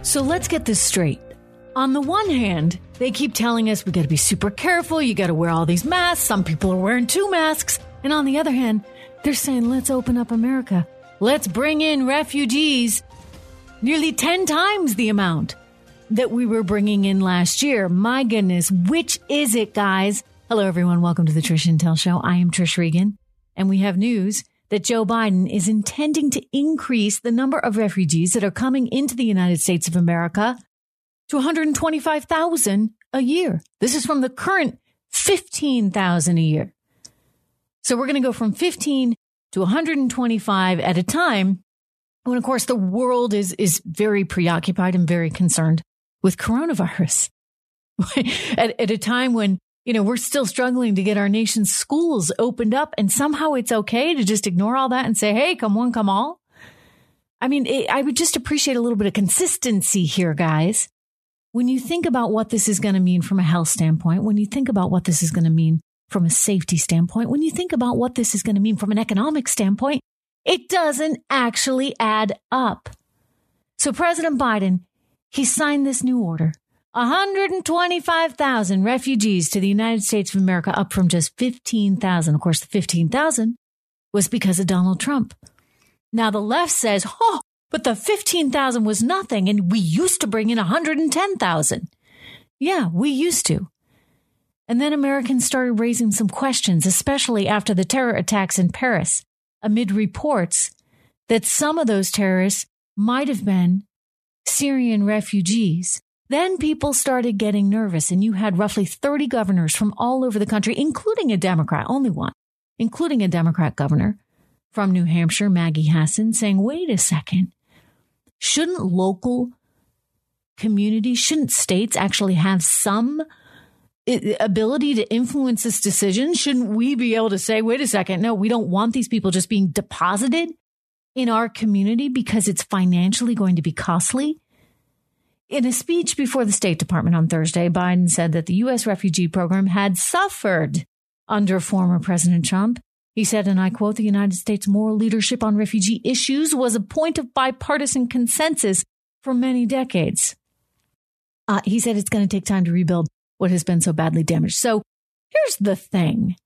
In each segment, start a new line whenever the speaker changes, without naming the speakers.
So let's get this straight. On the one hand, they keep telling us we got to be super careful. You got to wear all these masks. Some people are wearing 2 masks. And on the other hand, they're saying, let's open up America. Let's bring in refugees. Nearly 10 times the amount that we were bringing in last year. My goodness, which is it, guys? Hello, everyone. Welcome to the Trish Intel Show. I am Trish Regan, and we have news that Joe Biden is intending to increase the number of refugees that are coming into the United States of America to 125,000 a year. This is from the current 15,000 a year. So we're going to go from 15 to 125 at a time, when, of course, the world is very preoccupied and very concerned with coronavirus. at a time when, we're still struggling to get our nation's schools opened up, and somehow it's okay to just ignore all that and say, hey, come one, come all. I mean, I would just appreciate a little bit of consistency here, guys. When you think about what this is going to mean from a health standpoint, when you think about what this is going to mean from a safety standpoint, when you think about what this is going to mean from an economic standpoint, it doesn't actually add up. So President Biden, he signed this new order. 125,000 refugees to the United States of America, up from just 15,000. Of course, the 15,000 was because of Donald Trump. Now, the left says, but the 15,000 was nothing, and we used to bring in 110,000. Yeah, we used to. And then Americans started raising some questions, especially after the terror attacks in Paris, amid reports that some of those terrorists might have been Syrian refugees. Then people started getting nervous, and you had roughly 30 governors from all over the country, including a Democrat, only one, including a Democrat governor from New Hampshire, Maggie Hassan, saying, wait a second, shouldn't local communities, shouldn't states actually have some ability to influence this decision? Shouldn't we be able to say, wait a second, no, we don't want these people just being deposited in our community because it's financially going to be costly? In a speech before the State Department on Thursday, Biden said that the U.S. refugee program had suffered under former President Trump. He said, and I quote, the United States' moral leadership on refugee issues was a point of bipartisan consensus for many decades. He said it's going to take time to rebuild what has been so badly damaged. So here's the thing.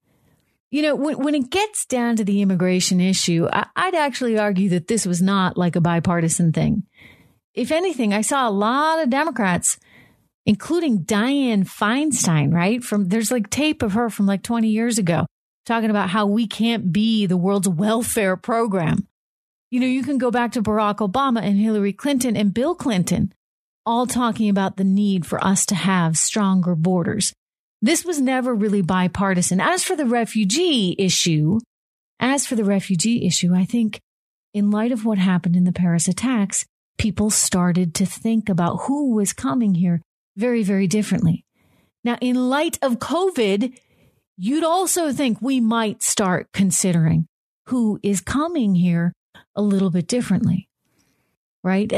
When it gets down to the immigration issue, I'd actually argue that this was not like a bipartisan thing. If anything, I saw a lot of Democrats, including Dianne Feinstein, right? There's like tape of her from like 20 years ago talking about how we can't be the world's welfare program. You can go back to Barack Obama and Hillary Clinton and Bill Clinton, all talking about the need for us to have stronger borders. This was never really bipartisan. As for the refugee issue, I think in light of what happened in the Paris attacks, people started to think about who was coming here very, very differently. Now, in light of COVID, you'd also think we might start considering who is coming here a little bit differently, right?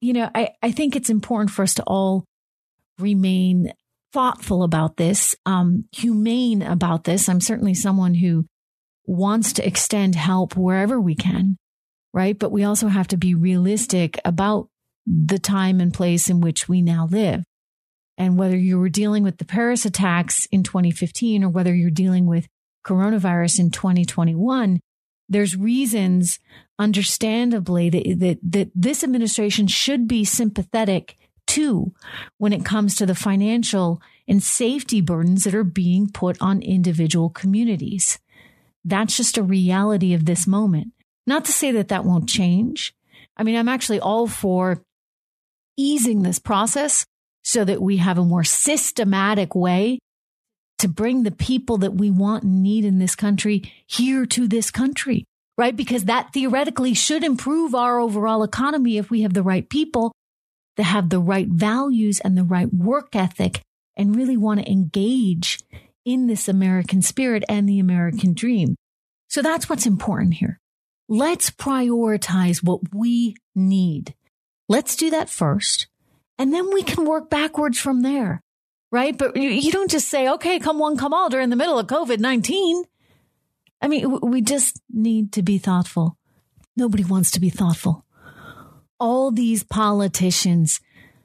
I think it's important for us to all remain thoughtful about this, humane about this. I'm certainly someone who wants to extend help wherever we can. Right. But we also have to be realistic about the time and place in which we now live. And whether you were dealing with the Paris attacks in 2015 or whether you're dealing with coronavirus in 2021, there's reasons, understandably, that this administration should be sympathetic to when it comes to the financial and safety burdens that are being put on individual communities. That's just a reality of this moment. Not to say that won't change. I mean, I'm actually all for easing this process so that we have a more systematic way to bring the people that we want and need in this country here to this country, right? Because that theoretically should improve our overall economy if we have the right people that have the right values and the right work ethic and really want to engage in this American spirit and the American dream. So that's what's important here. Let's prioritize what we need. Let's do that first, and then we can work backwards from there, right? But you don't just say, okay, come one, come all during the middle of COVID-19. I mean, we just need to be thoughtful. Nobody wants to be thoughtful. All these politicians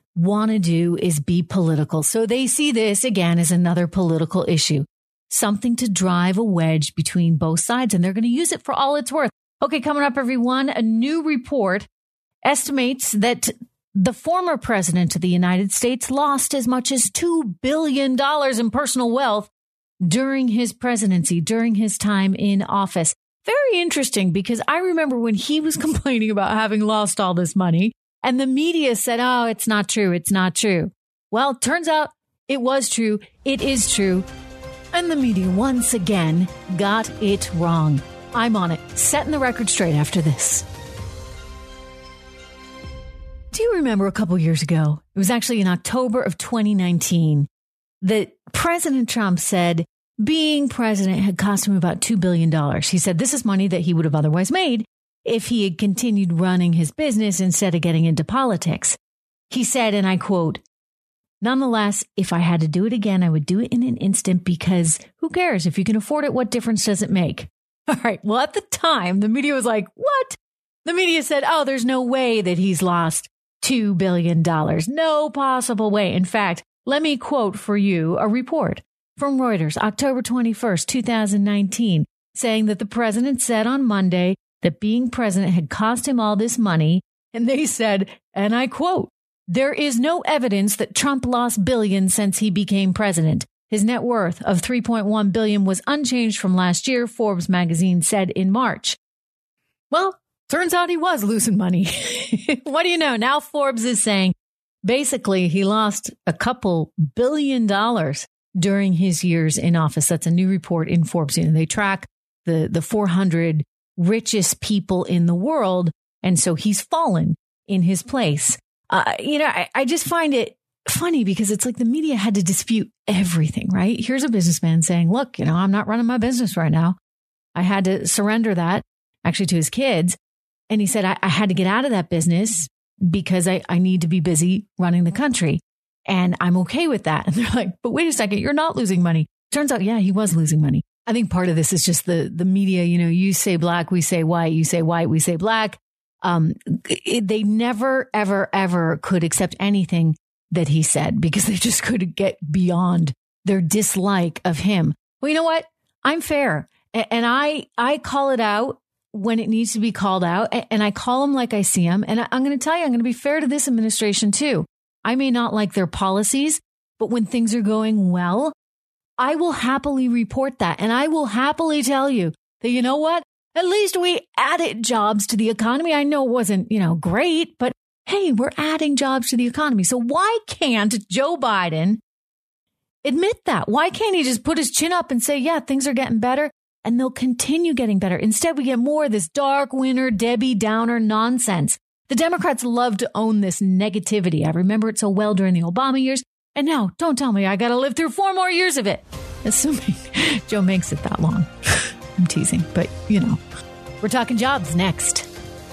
want to do is be political. So they see this again as another political issue, something to drive a wedge between both sides, and they're going to use it for all it's worth. Okay, coming up, everyone, a new report estimates that the former president of the United States lost as much as $2 billion in personal wealth during his presidency, during his time in office. Very interesting, because I remember when he was complaining about having lost all this money and the media said, oh, it's not true. It's not true. Well, it turns out it was true. It is true. And the media once again got it wrong. I'm on it, setting the record straight after this. Do you remember a couple years ago, it was actually in October of 2019, that President Trump said being president had cost him about $2 billion. He said this is money that he would have otherwise made if he had continued running his business instead of getting into politics. He said, and I quote, "Nonetheless, if I had to do it again, I would do it in an instant because who cares? If you can afford it, what difference does it make?" All right. Well, at the time, the media was like, what? The media said, oh, there's no way that he's lost $2 billion. No possible way. In fact, let me quote for you a report from Reuters, October 21st, 2019, saying that the president said on Monday that being president had cost him all this money. And they said, and I quote, "There is no evidence that Trump lost billions since he became president. His net worth of $3.1 billion was unchanged from last year," Forbes magazine said in March. Well, turns out he was losing money. What do you know? Now Forbes is saying basically he lost a couple $1 billion during his years in office. That's a new report in Forbes. You know, they track the 400 richest people in the world. And so he's fallen in his place. I just find it funny because it's like the media had to dispute everything, right? Here's a businessman saying, look, I'm not running my business right now. I had to surrender that actually to his kids. And he said, I had to get out of that business because I need to be busy running the country. And I'm okay with that. And they're like, but wait a second, you're not losing money. Turns out, yeah, he was losing money. I think part of this is just the media, you say black, we say white, you say white, we say black. They never, ever, ever could accept anything that he said because they just couldn't get beyond their dislike of him. Well, you know what? I'm fair. And I call it out when it needs to be called out. And I call them like I see them. And I'm going to tell you, I'm going to be fair to this administration too. I may not like their policies, but when things are going well, I will happily report that. And I will happily tell you that, you know what? At least we added jobs to the economy. I know it wasn't, great, but hey, we're adding jobs to the economy. So why can't Joe Biden admit that? Why can't he just put his chin up and say, yeah, things are getting better and they'll continue getting better? Instead, we get more of this dark winter, Debbie Downer nonsense. The Democrats love to own this negativity. I remember it so well during the Obama years. And now, don't tell me I got to live through 4 more years of it. Assuming Joe makes it that long. I'm teasing, but we're talking jobs next.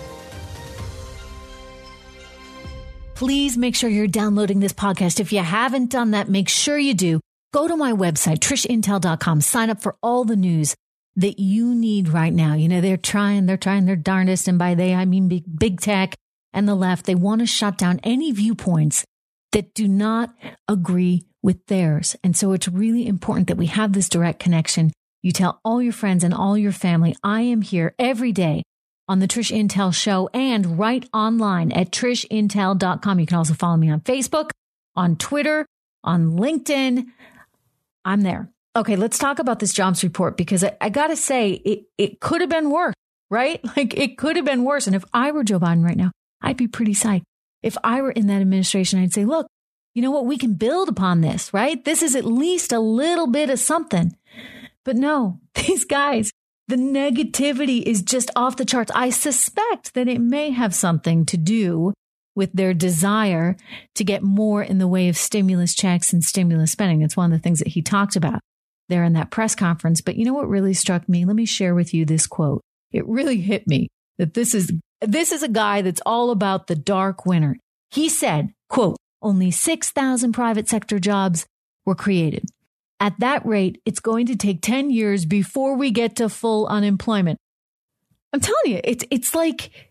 Please make sure you're downloading this podcast. If you haven't done that, make sure you do. Go to my website, trishintel.com. Sign up for all the news that you need right now. They're trying their darndest. And by they, I mean big tech and the left. They want to shut down any viewpoints that do not agree with theirs. And so it's really important that we have this direct connection. You tell all your friends and all your family, I am here every day on the Trish Intel Show and right online at trishintel.com. You can also follow me on Facebook, on Twitter, on LinkedIn. I'm there. Okay, let's talk about this jobs report because I got to say it could have been worse, right? Like it could have been worse. And if I were Joe Biden right now, I'd be pretty psyched. If I were in that administration, I'd say, look, you know what? We can build upon this, right? This is at least a little bit of something. But no, these guys, the negativity is just off the charts. I suspect that it may have something to do with their desire to get more in the way of stimulus checks and stimulus spending. It's one of the things that he talked about there in that press conference. But you know what really struck me? Let me share with you this quote. It really hit me that this is a guy that's all about the dark winter. He said, quote, only 6,000 private sector jobs were created. At that rate, it's going to take 10 years before we get to full unemployment. I'm telling you, it's like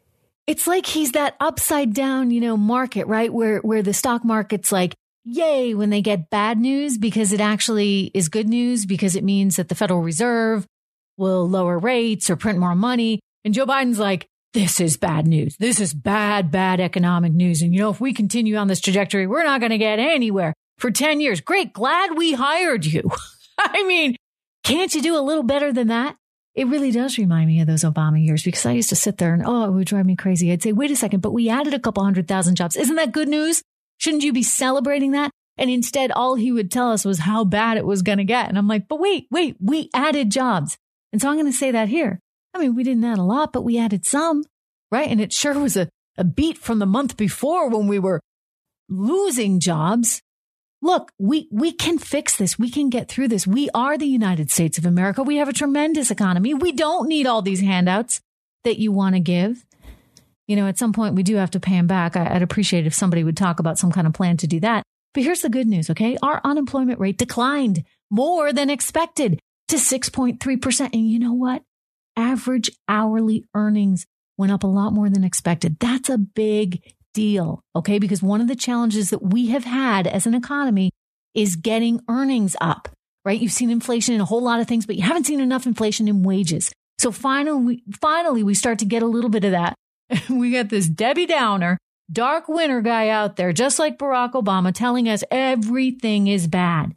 It's like he's that upside down, market, right? Where the stock market's like, yay, when they get bad news, because it actually is good news, because it means that the Federal Reserve will lower rates or print more money. And Joe Biden's like, this is bad news. This is bad economic news. And, if we continue on this trajectory, we're not going to get anywhere for 10 years. Great. Glad we hired you. I mean, can't you do a little better than that? It really does remind me of those Obama years, because I used to sit there and, it would drive me crazy. I'd say, wait a second, but we added a couple 100,000 jobs. Isn't that good news? Shouldn't you be celebrating that? And instead, all he would tell us was how bad it was going to get. And I'm like, but wait, we added jobs. And so I'm going to say that here. I mean, we didn't add a lot, but we added some, right? And it sure was a beat from the month before when we were losing jobs. Look, we can fix this. We can get through this. We are the United States of America. We have a tremendous economy. We don't need all these handouts that you want to give. At some point, we do have to pay them back. I'd appreciate if somebody would talk about some kind of plan to do that. But here's the good news, okay? Our unemployment rate declined more than expected to 6.3%. And you know what? Average hourly earnings went up a lot more than expected. That's a big deal, okay? Because one of the challenges that we have had as an economy is getting earnings up, right? You've seen inflation in a whole lot of things, but you haven't seen enough inflation in wages. So finally, we start to get a little bit of that. We got this Debbie Downer, dark winter guy out there, just like Barack Obama, telling us everything is bad.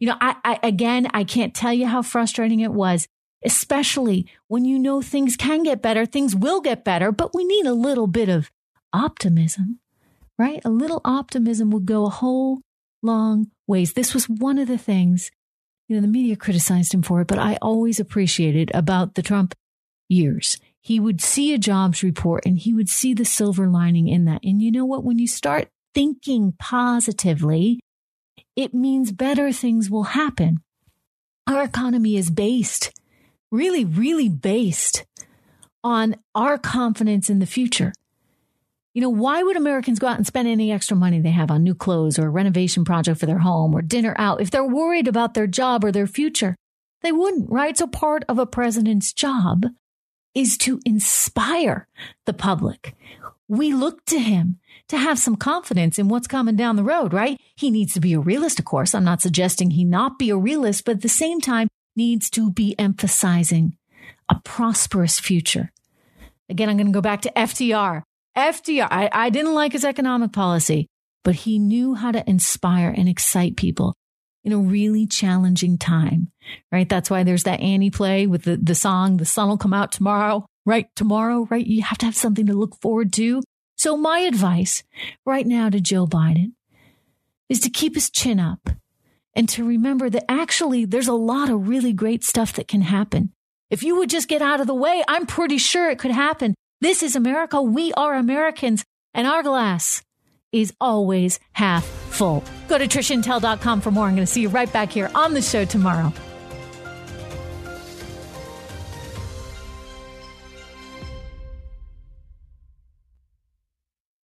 I can't tell you how frustrating it was, especially when things can get better, things will get better, but we need a little bit of optimism, right? A little optimism would go a whole long ways. This was one of the things, the media criticized him for it, but I always appreciated about the Trump years. He would see a jobs report and he would see the silver lining in that. And you know what? When you start thinking positively, it means better things will happen. Our economy is based, really, really based on our confidence in the future. Why would Americans go out and spend any extra money they have on new clothes or a renovation project for their home or dinner out if they're worried about their job or their future? They wouldn't, right? So part of a president's job is to inspire the public. We look to him to have some confidence in what's coming down the road, right? He needs to be a realist, of course. I'm not suggesting he not be a realist, but at the same time needs to be emphasizing a prosperous future. Again, I'm going to go back to FDR. I didn't like his economic policy, but he knew how to inspire and excite people in a really challenging time, right? That's why there's that Annie play with the song, The Sun Will Come Out Tomorrow, right? Tomorrow, right? You have to have something to look forward to. So my advice right now to Joe Biden is to keep his chin up and to remember that actually there's a lot of really great stuff that can happen. If you would just get out of the way, I'm pretty sure it could happen. This is America. We are Americans, and our glass is always half full. Go to TriciaAndTell.com for more. I'm going to see you right back here on the show tomorrow.